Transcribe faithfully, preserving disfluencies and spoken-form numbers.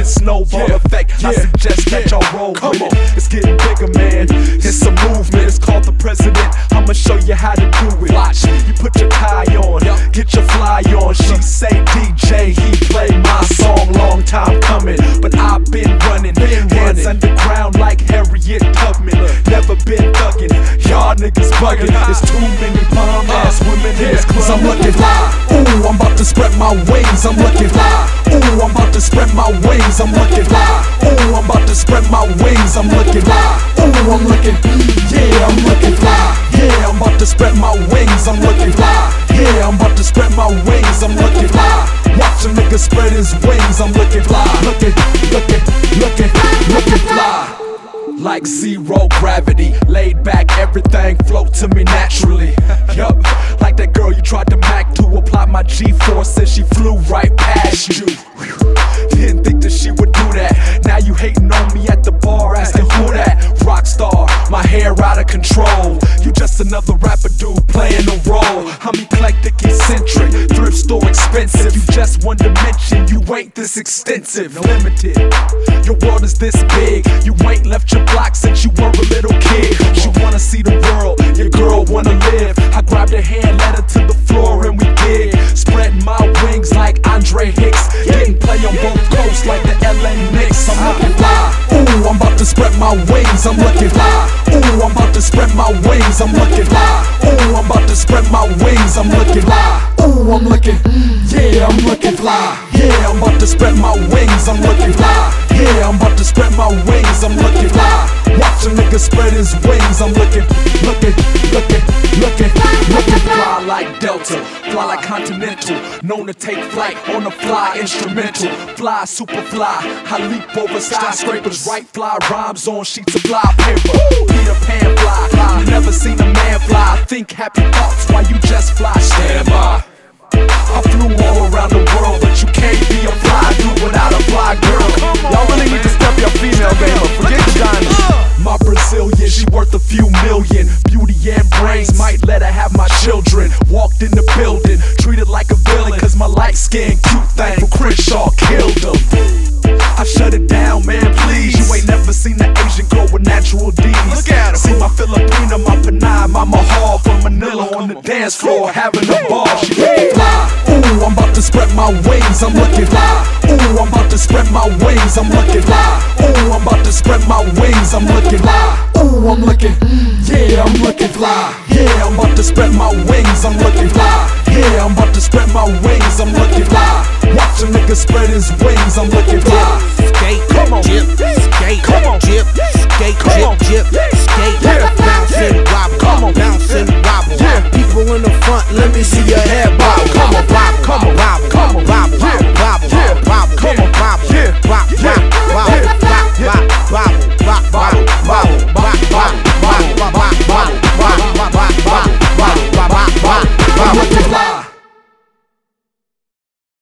snowball yeah, effect. yeah, I suggest yeah. that y'all roll Come with on. it. It's getting bigger, man. It's a movement. It's called the president. I'ma show you how to do it. Watch. You put your tie on, get your fly on. She say D J, he play my song. Long time coming, but I've been running. Been Hands running. underground like Harriet Tubman. Never been thugging. Y'all niggas bugging. There's too many bomb ass women in this club. I'm looking fly. Ooh, I'm about to spread my wings. I'm looking fly. Ooh, I'm about to spread my wings. I'm looking fly. Ooh, I'm about to spread my wings. I'm looking fly. Ooh, I'm looking. Yeah, I'm looking fly. Yeah, I'm about to spread my wings. I'm looking fly. Yeah, I'm about to spread my wings. I'm looking fly. Watch a nigga spread his wings. I'm looking fly. Looking, looking, looking, looking fly. Like zero gravity, laid back, everything float to me naturally. Yup, like that girl you tried to mac to apply my G-force and she flew right past you. Didn't think that she would do that. Now you hating on me at the bar, asking who that? Rockstar, my hair out of control. You just another rapper dude playing a role. I'm eclectic, eccentric, thrift store expensive. You just one dimension, you ain't this extensive. Limited, your world is this big. You ain't left your block since you were a little kid. She wanna see the world, your girl wanna live. I grabbed her hand, led her to the floor and we did. Spreading my wings like Andre Hicks. Getting play on both coasts like the L A Knicks. I'm looking fly. Ooh, I'm about to spread my wings. I'm looking fly. Ooh, I'm about to spread my wings. I'm looking fly. Ooh, I'm about to spread my wings. I'm looking fly. Ooh, I'm looking. Yeah, I'm looking fly. Yeah, I'm about to spread my wings. I'm looking fly. Yeah, I'm about to spread my wings. I'm looking fly. Watch a nigga spread his wings. I'm looking, looking, looking, looking, looking fly like Delta, fly like Continental. Known to take flight on a fly instrumental. Fly, super fly, I leap over skyscrapers. Write fly rhymes on sheets of fly paper. Peter Pan fly, you never seen a man fly. Think happy thoughts while you just fly. Stand by. I flew all around the world, but you can't be a fly dude without a fly girl. Y'all really need to step your female game up. Forget the diamonds. My Brazilian, she worth a few million. Beauty and brains, might let her have my children. Walked in the building, treated like a villain, cause my light skin cute thing from Crenshaw killed him. I shut it down, man, please. You ain't never seen an Asian girl with natural D's. Look at her. See my Filipina, my Panay, my Mahal from Manila on the dance floor having a ball. She looking fly. Ooh, I'm about to spread my wings. I'm looking fly. Ooh, I'm about to spread my wings. I'm looking fly. Ooh, I'm about to spread my wings. I'm looking fly. Ooh, I'm looking. Yeah, I'm looking fly. Yeah, I'm about to spread my wings. I'm looking fly. Yeah, I'm about to spread my wings. I'm looking fly. Watch a nigga spread his wings. I'm looking fly. Skate, Come on. jip, skate, Come on. jip, skate, Come jip, on. jip, skate, Yeah. bounce and wobble, Come on. bounce and wobble. Yeah. People in the front, let me see your head bobble. Come on. bobble, Come on. bobble, Come